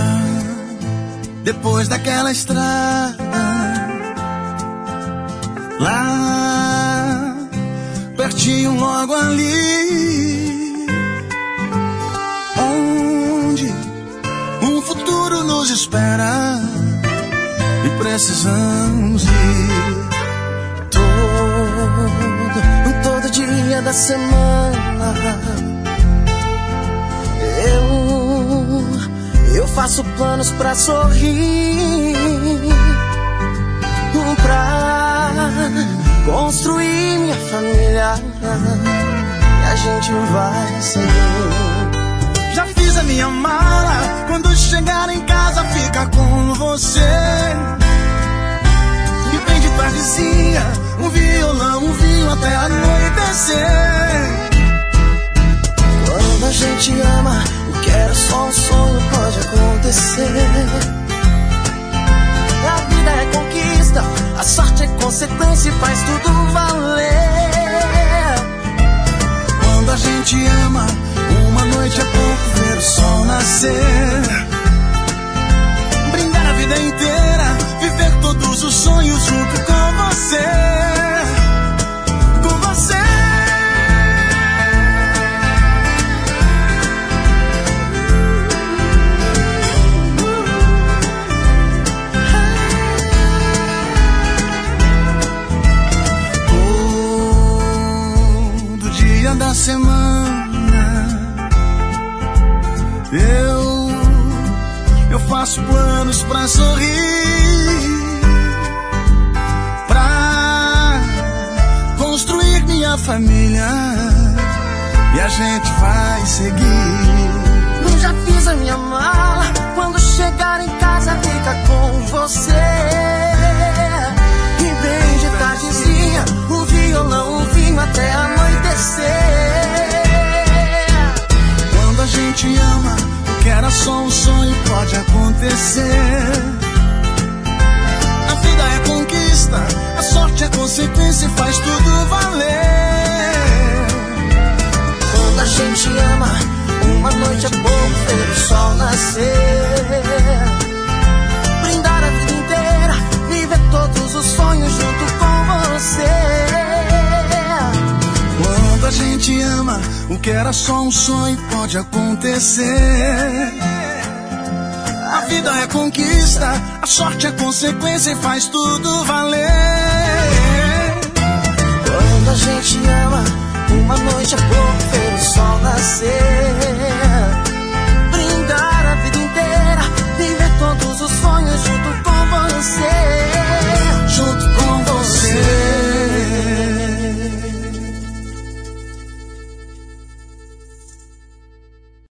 depois daquela estrada, lá, pertinho logo ali, onde um futuro nos espera e precisamos ir. Todo dia da semana eu faço planos pra sorrir, pra construir minha família, e a gente vai seguir. Já fiz a minha mala, quando chegar em casa fica com você. E vem de tardezinha, um violão, um vinho até anoitecer. Quando a gente ama, o que era só um sonho pode acontecer. A vida é conquista, a sorte é consequência e faz tudo valer. Quando a gente ama, uma noite é pouco ver o sol nascer. Brindar a vida inteira, viver todos os sonhos junto com você. Com você. Da semana eu faço planos pra sorrir, pra construir minha família, e a gente vai seguir. Eu já fiz a minha mala, quando chegar em casa fica com você. E bem de tardezinha, um violão, um vinho até anoitecer. Quando a gente ama, o que era só um sonho pode acontecer. A vida é conquista, a sorte é consequência e faz tudo valer. Quando a gente ama, uma noite é pouco ver o sol nascer. Brindar a vida inteira, viver todos os sonhos junto com você. Quando a gente ama, o que era só um sonho pode acontecer. A vida é conquista, a sorte é consequência e faz tudo valer.